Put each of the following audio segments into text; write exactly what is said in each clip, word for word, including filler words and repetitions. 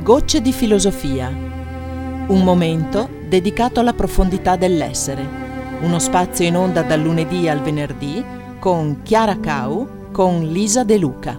Gocce di filosofia. Un momento dedicato alla profondità dell'essere. Uno spazio in onda dal lunedì al venerdì con Chiara Cau, con Lisa De Luca.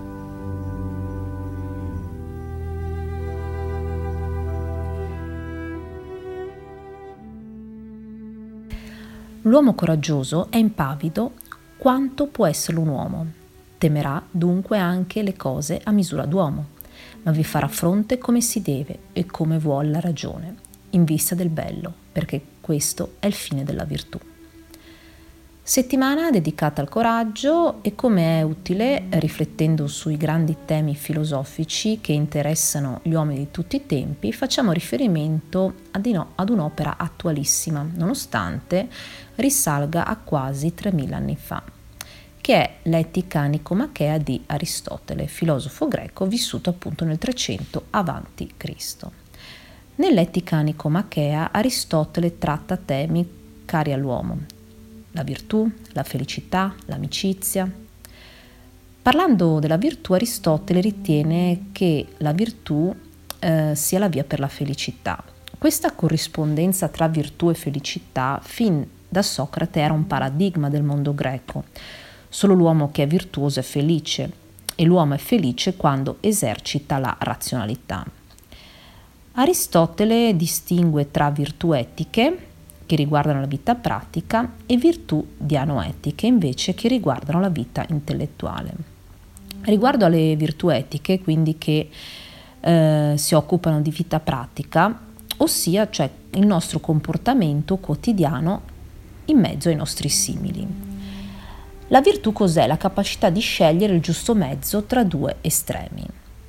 L'uomo coraggioso è impavido quanto può essere un uomo. Temerà dunque anche le cose a misura d'uomo, ma vi farà fronte come si deve e come vuol la ragione, in vista del bello, perché questo è il fine della virtù. Settimana dedicata al coraggio e come è utile, riflettendo sui grandi temi filosofici che interessano gli uomini di tutti i tempi, facciamo riferimento ad, ino- ad un'opera attualissima, nonostante risalga a quasi tremila anni fa, che è l'Etica Nicomachea di Aristotele, filosofo greco vissuto appunto nel trecento avanti Cristo. Nell'Etica Nicomachea Aristotele tratta temi cari all'uomo: la virtù, la felicità, l'amicizia. Parlando della virtù, Aristotele ritiene che la virtù eh, sia la via per la felicità. Questa corrispondenza tra virtù e felicità fin da Socrate era un paradigma del mondo greco. Solo l'uomo che è virtuoso è felice e l'uomo è felice quando esercita la razionalità. Aristotele distingue tra virtù etiche, che riguardano la vita pratica, e virtù dianoetiche, invece, che riguardano la vita intellettuale. Riguardo alle virtù etiche, quindi che eh, si occupano di vita pratica, ossia cioè il nostro comportamento quotidiano in mezzo ai nostri simili. La virtù cos'è? La capacità di scegliere il giusto mezzo tra due estremi.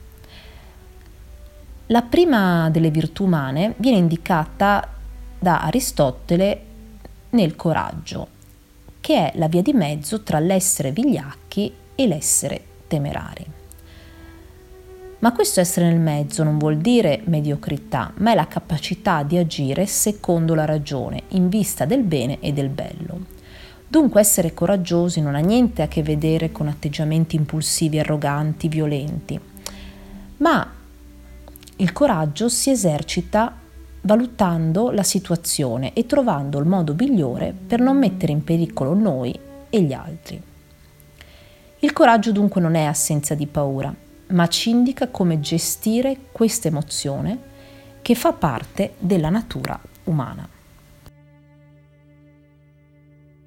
La prima delle virtù umane viene indicata da Aristotele nel coraggio, che è la via di mezzo tra l'essere vigliacchi e l'essere temerari. Ma questo essere nel mezzo non vuol dire mediocrità, ma è la capacità di agire secondo la ragione, in vista del bene e del bello. Dunque essere coraggiosi non ha niente a che vedere con atteggiamenti impulsivi, arroganti, violenti, ma il coraggio si esercita valutando la situazione e trovando il modo migliore per non mettere in pericolo noi e gli altri. Il coraggio dunque non è assenza di paura, ma ci indica come gestire questa emozione che fa parte della natura umana.